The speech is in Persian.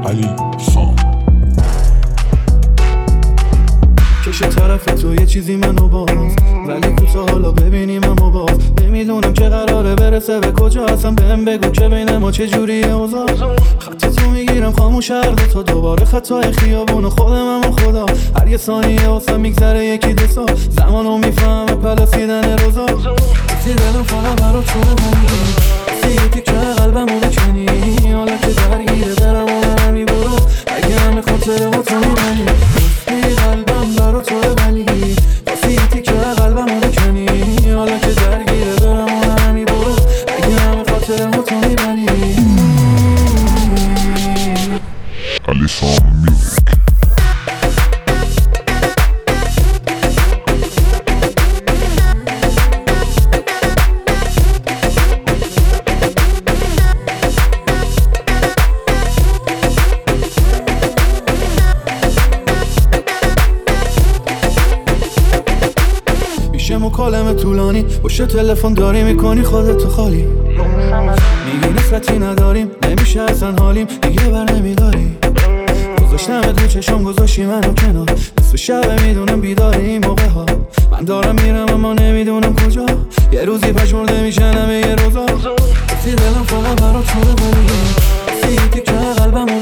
علی سام کش طرف تو یه چیزی منو باز، ولی کوتا حالا ببینیم اما باز نمیدونم چه قراره برسه به کجا. اصلا بهم بگو که بین ما چه جوریه اوضاع. خط تو میگیرم خاموش هر دو تا دوباره خطای خیابون و خودم و خدا. هر یه ثانیه واسه میگذره یکی دو سال، زمانو میفهمه پلاسیدن روزا. کسی دلم فقط برات شده بگی، کسی یه تیکه قلبمو بکنی. حالا که درگیره برم و برم میبرو، اگه همه خاطره با تو میبنی. قلبم برا تو ولی واسه یه تیکه قلبمو بکنی. حالا که درگیره برم و برم میبرو، اگه همه خاطره با تو میبنی. علی سام میوزیک. میشه مکالمه طولانی، باشه تلفن داری میکنی خودتو خالی. میگی نسبتی نداریم، نمیشه اصلا حالیم دیگه بر نمیداری. گذاشتم دو چشم گذاشتی منو کنار، نصف شب میدونم بیداری این موقع ها. من دارم میرم اما نمیدونم کجا، یه روزی پشمرده میشنم یه روزا. کسی دلم فقط برات شده ولی کسی یه تیکه قلبمو